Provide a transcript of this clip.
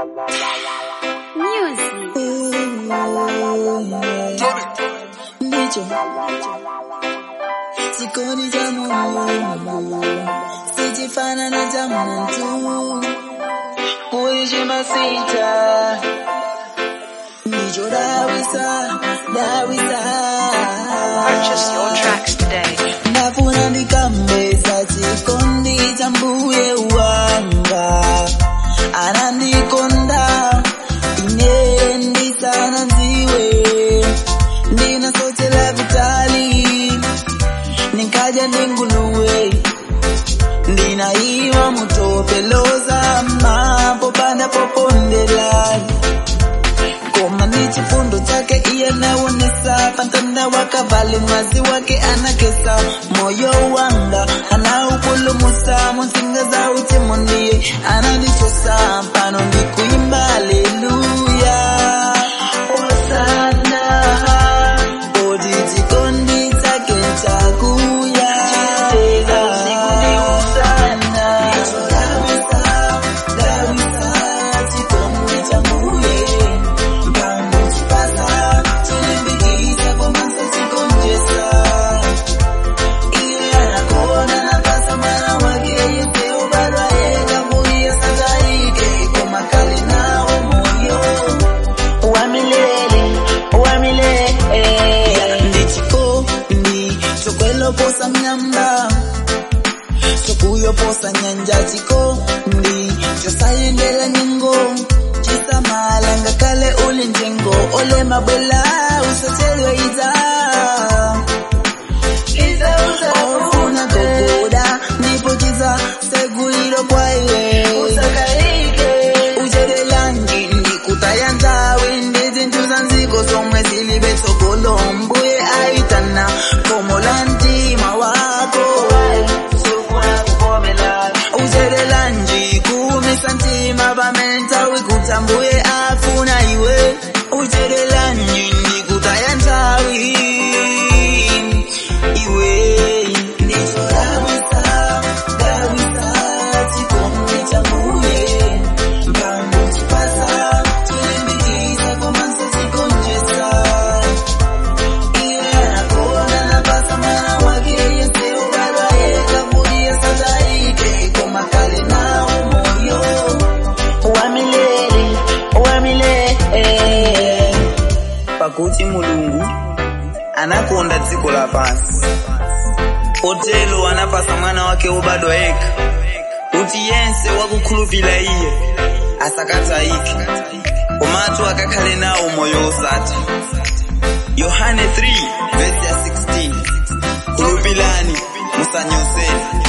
Sikoni jamu sijifana na jamu tu kuishi masita nijo dawisa Purchase your tracks today. nafuna ndikambeza chikondi chambuye wanga anandikonda ine ndisana nziwe ndinasochela vitali nikaja ndinguluwe ndinaiwa mutopeloza mapo panda popondela koma ni chifundo chake iye naonesa pantanda wakavali mwazi wake anakesa moyo wanga anaupulumusa muzinga za uchemondiye anandichosa pano ndikuimba haleluya osana odijikondi chake chakuya posa mnyamba sokuyo posa nyanja chiko ndi chosayendela nyingo chisa malanga kale uli njengo ole mabwela usachelwe iza una gogoda nipo chiza seguiro kwa iwe uchedela njindi kutayantawe ndezi ntuza nziko somwe silibeto kolombuye aitana komolanti mbuye afuna iwe uchelela nyinyi kutayantawi iwe ndicho dawisa chikondi cha mbuye mbangu chipasa tulimbikiza kwa manso chikonjesa iwe anakona na pasa mwana wake yese ubarwa yeka kudia sadaike kwa makale nao moyo wamile pakuti mulungu anakonda dziko la pansi potelo anapasa mwana wake ubado eka kuti yense wakukhulupirira iye asakatayike komatu akakhale nawo moyo osatha. Yohane 3 verse 16 khulupirani musanyozeni.